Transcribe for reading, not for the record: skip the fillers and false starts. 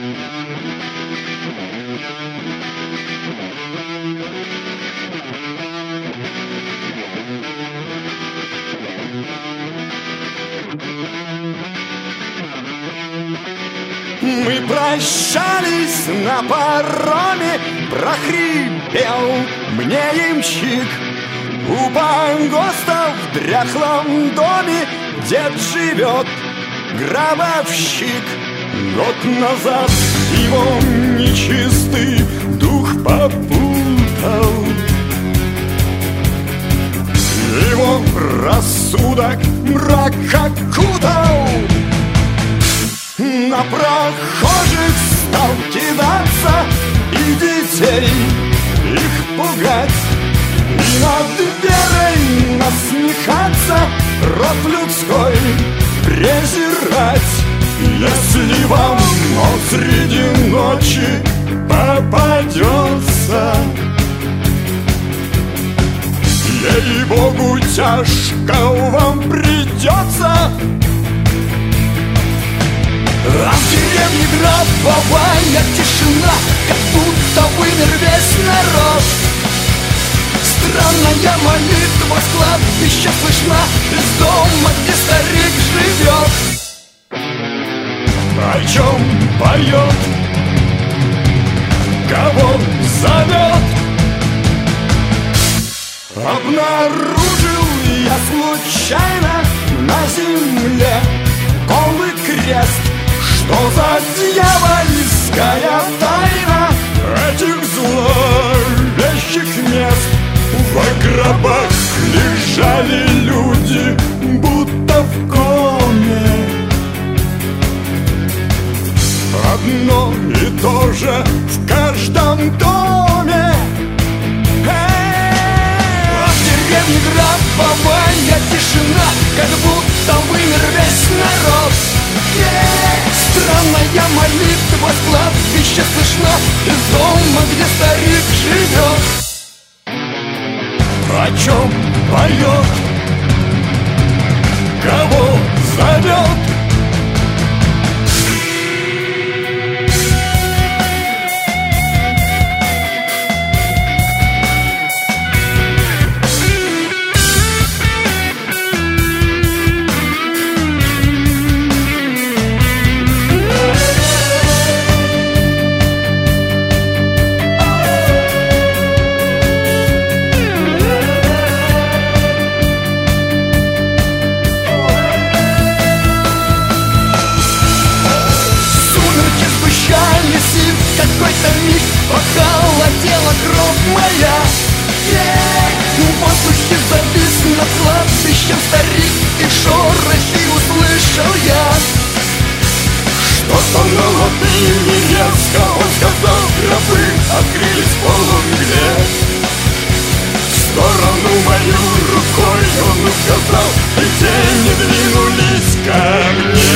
Мы прощались на пароме, прохрипел мне ямщик. У погоста в дряхлом доме дед живет, гробовщик. Год назад его нечистый дух попутал, его рассудок мрак окутал. На прохожих стал кидаться и детей их пугать, и над верой насмехаться, род людской презирать. Если вам он среди ночи попадется, ей-богу, тяжко вам придется. А в деревне гробовая тишина, как будто вымер весь народ. Странная молитва с кладбища слышна из дома, где старик живет. О чем поет, кого зовет? Обнаружил я случайно на земле голый крест. Что за дьявольская тайна этих зловещих мест? В гробах лежали люди, будто в коме. Одно и то же в каждом доме. А в деревне гробовая тишина, как будто вымер весь народ. Странная молитва с кладбища слышна из дома, где старик живет. О чем поет, кого зовет? Какой-то миг похолодела кровь моя. В воздухе завис над кладбищем старик, и шорохи услышал я. Что-то на латыни резко он сказал, гробы открылись в полумгле. В сторону мою рукой он указал, и тени двинулись ко мне.